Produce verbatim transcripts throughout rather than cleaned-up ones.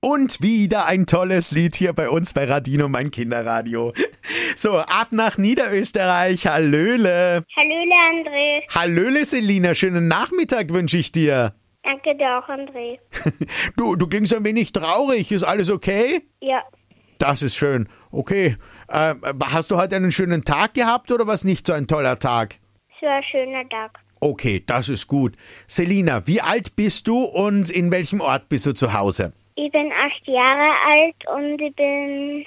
Und wieder ein tolles Lied hier bei uns bei Radino, mein Kinderradio. So, ab nach Niederösterreich. Hallöle. Hallöle, André. Hallöle, Selina. Schönen Nachmittag wünsche ich dir. Danke dir auch, André. Du, du klingst ein wenig traurig. Ist alles okay? Ja, Das ist schön. Okay. Äh, hast du heute einen schönen Tag gehabt oder was nicht so ein toller Tag? es war ein schöner Tag. Okay, das ist gut. Selina, wie alt bist du und in welchem Ort bist du zu Hause? Ich bin acht Jahre alt und ich bin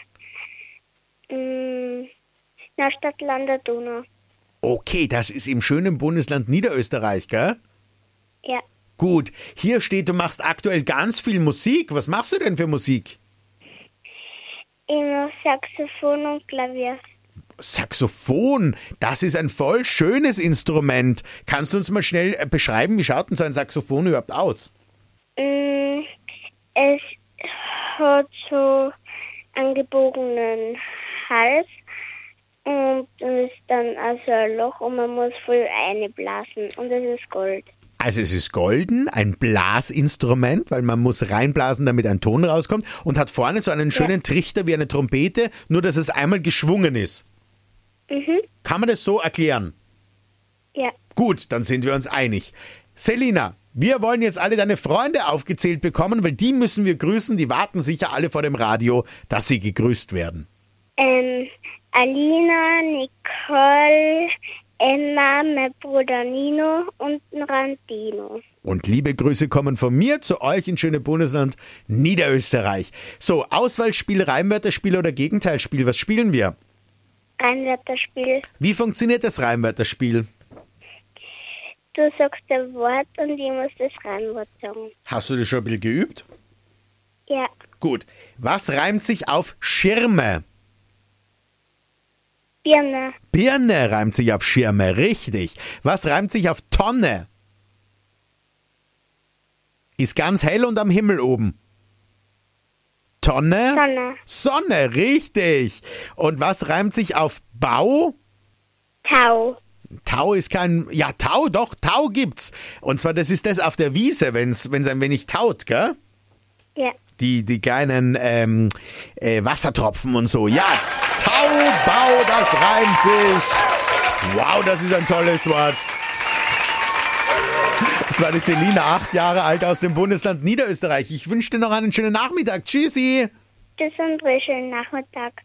in der Stadt Land der Donau. Okay, das ist im schönen Bundesland Niederösterreich, gell? Ja, Gut, hier steht, du machst aktuell ganz viel Musik. Was machst du denn für Musik? ich mache Saxophon und Klavier. Saxophon, das ist ein voll schönes Instrument. Kannst du uns mal schnell äh, beschreiben, wie schaut denn so ein Saxophon überhaupt aus? Mm, Es hat so einen gebogenen Hals und es ist dann also ein Loch und man muss voll einblasen und es ist Gold. Also es ist golden, ein Blasinstrument, weil man muss reinblasen, damit ein Ton rauskommt und hat vorne so einen schönen Trichter wie eine Trompete, nur dass es einmal geschwungen ist. Mhm, Kann man das so erklären? ja. Gut, dann sind wir uns einig. Selina, wir wollen jetzt alle deine Freunde aufgezählt bekommen, weil die müssen wir grüßen. Die warten sicher alle vor dem Radio, dass sie gegrüßt werden. Ähm, Alina, Nicole, Emma, mein Bruder Nino und ein Randino. Und liebe Grüße kommen von mir zu euch in schöne Bundesland Niederösterreich. So, Auswahlspiel, Reimwörterspiel oder Gegenteilspiel, was spielen wir? Einwörterspiel. Wie funktioniert das Reimwörterspiel? Du sagst ein Wort und ich muss das Reimwort sagen. Hast du das schon ein bisschen geübt? Ja, Gut. Was reimt sich auf Schirme? Birne, Birne reimt sich auf Schirme, richtig. Was reimt sich auf Tonne? Ist ganz hell und am Himmel oben. Tonne? Sonne, Sonne, richtig. Und was reimt sich auf Bau? Tau, Tau ist kein... Ja, Tau, doch, Tau gibt's. Und zwar, das ist das auf der Wiese, wenn's, wenn's ein wenig taut, gell? ja, Die, die kleinen ähm, äh, Wassertropfen und so. Ja, Tau, Bau, das reimt sich. Wow, das ist ein tolles Wort. Das war die Selina, acht Jahre alt aus dem Bundesland Niederösterreich. Ich wünsche dir noch einen schönen Nachmittag. Tschüssi. das ist ein schönen Nachmittag.